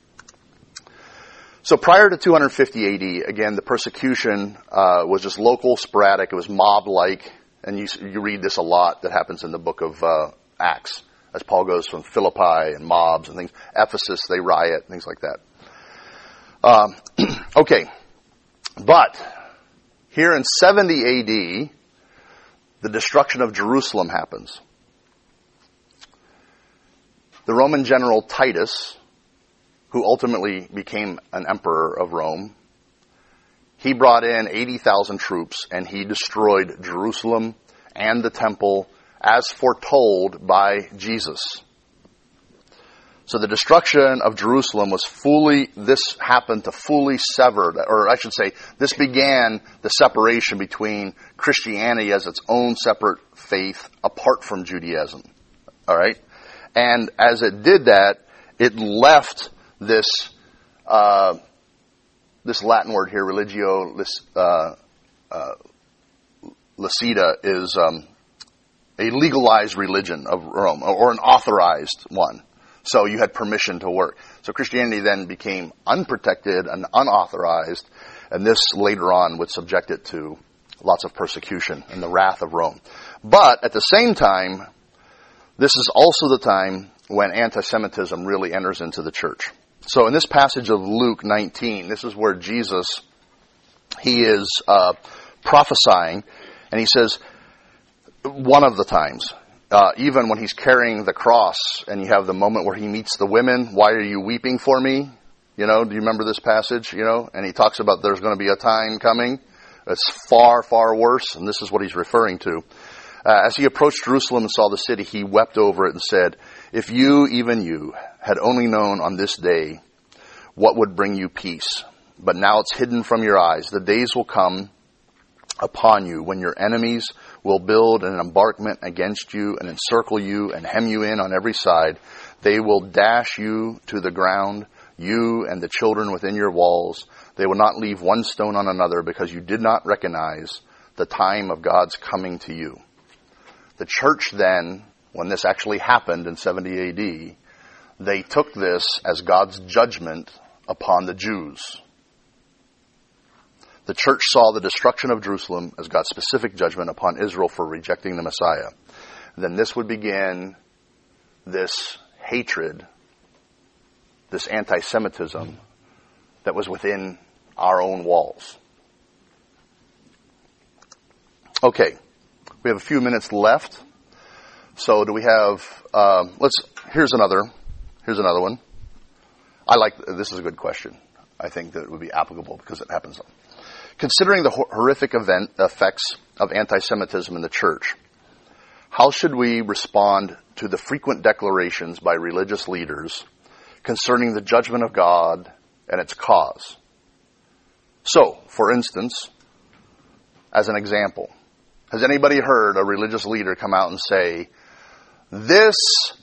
So prior to two fifty A D, again, the persecution uh, was just local, sporadic. It was mob-like, and you you read this a lot that happens in the book of uh, Acts, as Paul goes from Philippi and mobs and things. Ephesus, they riot, things like that. Um, okay, but here in seventy A D, the destruction of Jerusalem happens. The Roman general Titus, who ultimately became an emperor of Rome, he brought in eighty thousand troops, and he destroyed Jerusalem and the temple as foretold by Jesus. So the destruction of Jerusalem was fully, this happened to fully sever, or I should say, this began the separation between Christianity as its own separate faith apart from Judaism. All right? And as it did that, it left this uh, this Latin word here, religio uh, uh, licita, is um, a legalized religion of Rome, or an authorized one. So you had permission to work. So Christianity then became unprotected and unauthorized, and this later on would subject it to lots of persecution and the wrath of Rome. But at the same time, this is also the time when anti-Semitism really enters into the church. So in this passage of Luke nineteen, this is where Jesus, he is uh, prophesying, And he says, one of the times, uh, even when he's carrying the cross and you have the moment where he meets the women, why are you weeping for me? You know, do you remember this passage? You know, and he talks about there's going to be a time coming that's far, far worse. And this is what he's referring to. Uh, as he approached Jerusalem and saw the city, he wept over it and said, if you, even you, had only known on this day what would bring you peace. But now it's hidden from your eyes. The days will come upon you when your enemies will build an embankment against you and encircle you and hem you in on every side. They will dash you to the ground, you and the children within your walls. They will not leave one stone on another because you did not recognize the time of God's coming to you. The church then, when this actually happened in seventy A D, they took this as God's judgment upon the Jews. The church saw the destruction of Jerusalem as God's specific judgment upon Israel for rejecting the Messiah. Then this would begin this hatred, this anti-Semitism that was within our own walls. Okay, we have a few minutes left. So do we have, um, let's, here's another, here's another one. I like, this is a good question. I think that it would be applicable because it happens. Considering the horrific event effects of anti-Semitism in the church, how should we respond to the frequent declarations by religious leaders concerning the judgment of God and its cause? So, for instance, as an example, has anybody heard a religious leader come out and say, this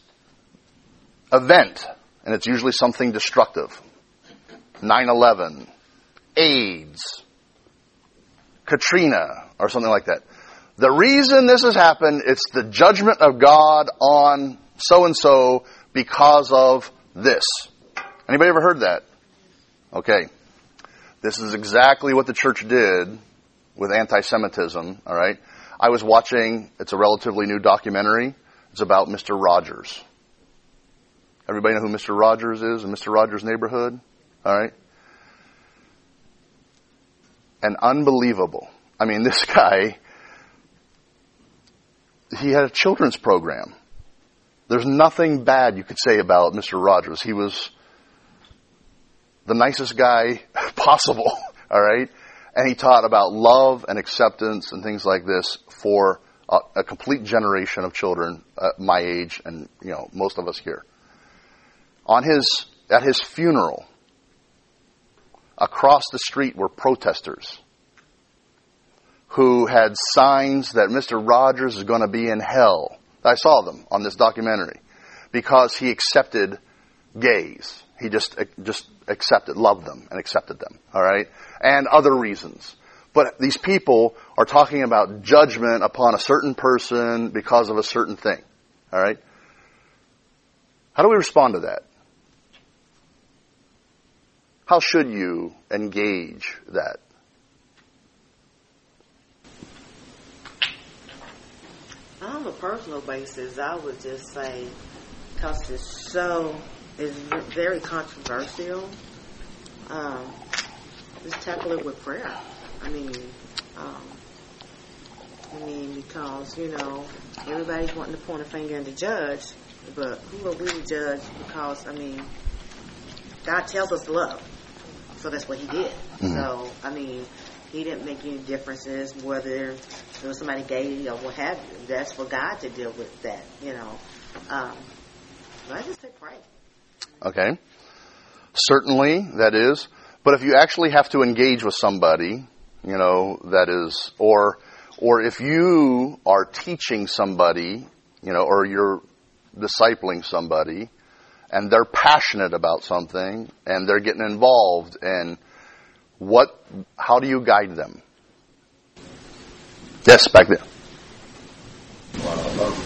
event, and it's usually something destructive, nine eleven, AIDS, Katrina, or something like that. The reason this has happened, it's the judgment of God on so-and-so because of this. Anybody ever heard that? Okay. This is exactly what the church did with anti-Semitism, all right? I was watching, it's a relatively new documentary. It's about Mister Rogers. Everybody know who Mister Rogers is in Mister Rogers' Neighborhood? All right? And unbelievable. I mean, this guy, he had a children's program. There's nothing bad you could say about Mister Rogers. He was the nicest guy possible, all right? And he taught about love and acceptance and things like this for a, a complete generation of children uh, my age and, you know, most of us here. On his, at his funeral, across the street were protesters who had signs that Mister Rogers is going to be in hell. I saw them on this documentary because he accepted gays. He just just accepted, loved them and accepted them, all right? And other reasons. But these people are talking about judgment upon a certain person because of a certain thing, all right? How do we respond to that? How should you engage that? On a personal basis, I would just say, because it's so, it's very controversial, um, just tackle it with prayer. I mean, um, I mean, because, you know, everybody's wanting to point a finger and to judge, but who are we to judge? Because, I mean, God tells us to love. So that's what he did. Mm-hmm. So, I mean, he didn't make any differences whether there was somebody gay or what have you. That's for God to deal with that, you know. Um, so I just say pray. Okay. Certainly, that is. But if you actually have to engage with somebody, you know, that is, or, or if you are teaching somebody, you know, or you're discipling somebody, and they're passionate about something, and they're getting involved, and what, how do you guide them? Yes, back there. Well, um,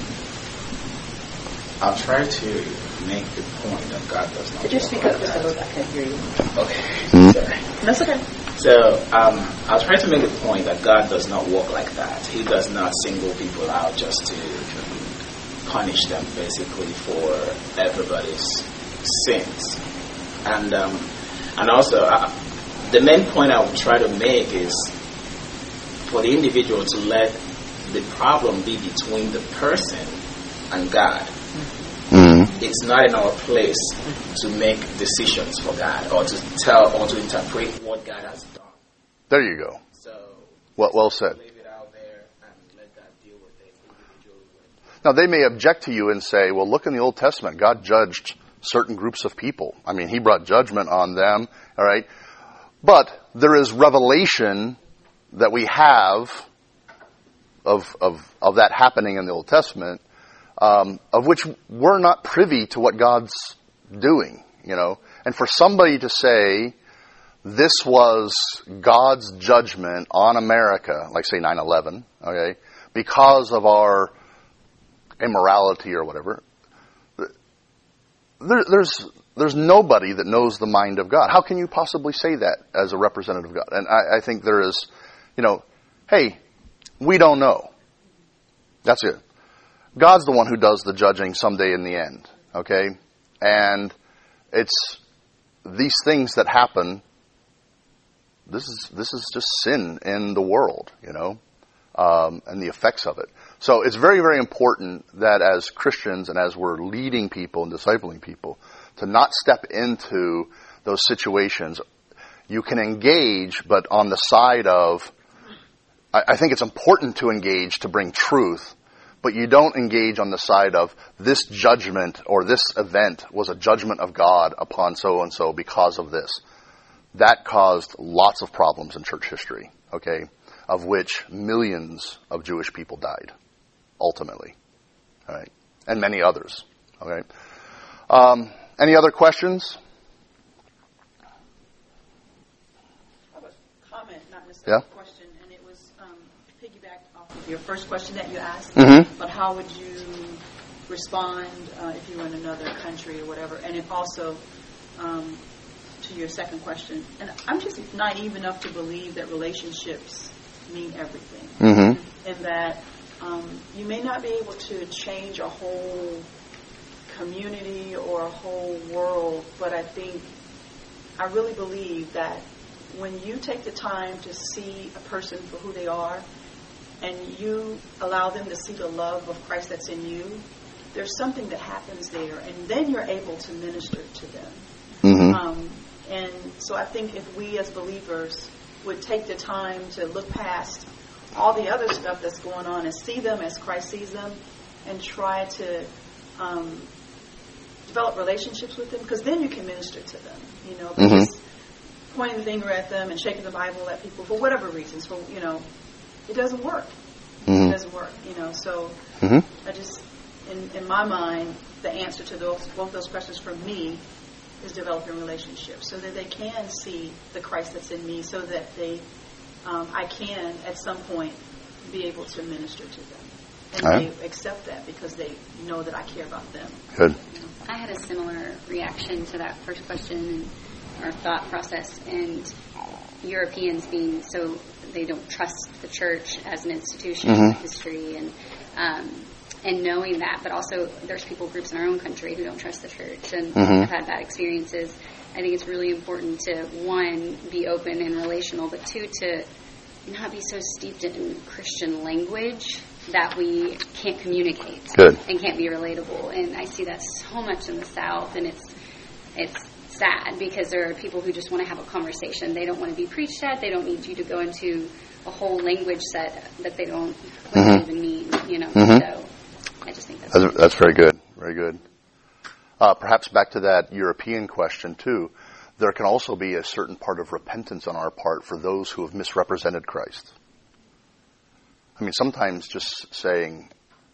I'll try to make the point that God does not. Could you speak up just a little bit? I can't hear you. Okay, mm-hmm. Sorry. That's okay. So, um, I'll try to make the point that God does not work like that. He does not single people out just to punish them, basically, for everybody's sins. And um, and also, uh, the main point I would try to make is for the individual to let the problem be between the person and God. Mm-hmm. It's not in our place to make decisions for God or to tell or to interpret what God has done. There you go. So, well, well said. Leave it out there and let God deal with it individually. Now, they may object to you and say, well, look in the Old Testament. God judged certain groups of people. I mean, he brought judgment on them, all right? But there is revelation that we have of of, of that happening in the Old Testament, um, of which we're not privy to what God's doing, you know. And for somebody to say, this was God's judgment on America, like say nine eleven, okay, because of our immorality or whatever, there, there's there's nobody that knows the mind of God. How can you possibly say that as a representative of God? And I, I think there is, you know, hey, we don't know. That's it. God's the one who does the judging someday in the end, okay? And it's these things that happen. This is this is just sin in the world, you know, um, and the effects of it. So it's very, very important that as Christians and as we're leading people and discipling people, to not step into those situations. You can engage, but on the side of, I, I think it's important to engage to bring truth, but you don't engage on the side of this judgment or this event was a judgment of God upon so-and-so because of this. That caused lots of problems in church history, okay, of which millions of Jewish people died, ultimately, all right, and many others, okay. Um, any other questions? I have a comment, not necessarily Yeah? a question, and it was um, piggybacked off of your first question that you asked, Mm-hmm. but how would you respond uh, if you were in another country or whatever, and it also um, to your second question, and I'm just naive enough to believe that relationships mean everything, Mm-hmm. and that um, you may not be able to change a whole community or a whole world, but I think, I really believe that when you take the time to see a person for who they are and you allow them to see the love of Christ that's in you, there's something that happens there, and then you're able to minister to them. Mm-hmm. Um, and so I think if we as believers would take the time to look past all the other stuff that's going on and see them as Christ sees them and try to um, develop relationships with them, because then you can minister to them, you know, but Mm-hmm. just pointing the finger at them and shaking the Bible at people for whatever reasons, for, you know, it doesn't work. Mm-hmm. It doesn't work, you know, so Mm-hmm. I just, in, in my mind, the answer to those both those questions for me is developing relationships so that they can see the Christ that's in me, so that they, um, I can at some point be able to minister to them, and Right. they accept that because they know that I care about them. Good. I had a similar reaction to that first question or thought process, and Europeans being so they don't trust the church as an institution Mhm. with history and um, and knowing that, but also there's people groups in our own country who don't trust the church and Mhm. have had bad experiences. I think it's really important to, one, be open and relational, but two, to not be so steeped in Christian language that we can't communicate Good. and can't be relatable. And I see that so much in the South, and it's it's sad because there are people who just want to have a conversation. They don't want to be preached at. They don't need you to go into a whole language set that they don't what Mhm. it even mean, you know. Mhm. So I just think that's That's, that's very good. Very good. Uh, perhaps back to that European question too. There can also be a certain part of repentance on our part for those who have misrepresented Christ. I mean, sometimes just saying,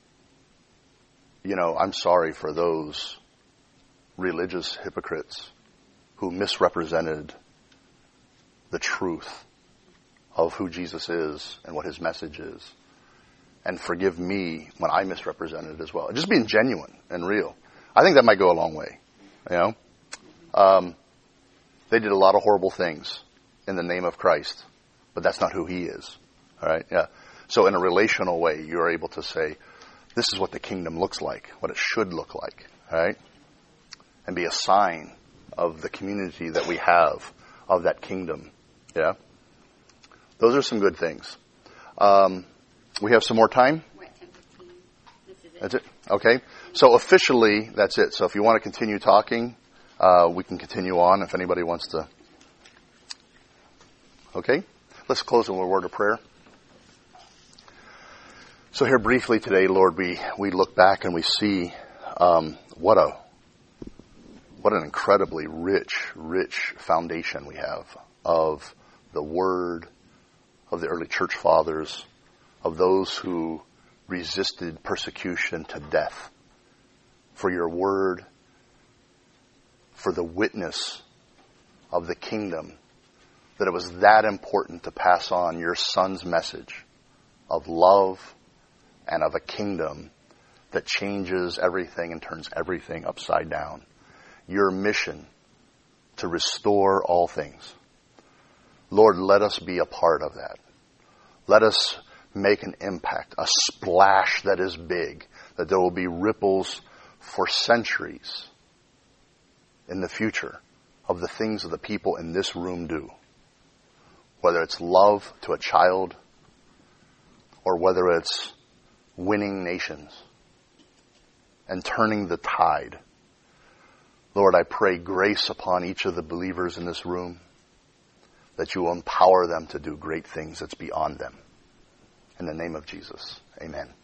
you know, I'm sorry for those religious hypocrites who misrepresented the truth of who Jesus is and what his message is. And forgive me when I misrepresented it as well. Just being genuine and real. I think that might go a long way. You know? Um, they did a lot of horrible things in the name of Christ, but that's not who he is. All right? Yeah. So in a relational way, you're able to say, this is what the kingdom looks like, what it should look like. All right? And be a sign of the community that we have of that kingdom. Yeah? Those are some good things. Um, we have some more time? We're at ten fifteen. This is it. That's it? Okay. So officially, that's it. So if you want to continue talking, uh, we can continue on if anybody wants to. Okay? Let's close with a word of prayer. So here briefly today, Lord, we, we look back and we see um, what a what an incredibly rich, rich foundation we have of the Word, of the early church fathers, of those who resisted persecution to death for your Word, for the witness of the kingdom, that it was that important to pass on your Son's message of love and of a kingdom that changes everything and turns everything upside down. Your mission to restore all things. Lord, let us be a part of that. Let us make an impact, a splash that is big, that there will be ripples for centuries in the future of the things that the people in this room do. Whether it's love to a child or whether it's winning nations and turning the tide. Lord, I pray grace upon each of the believers in this room, that you will empower them to do great things that's beyond them. In the name of Jesus, amen.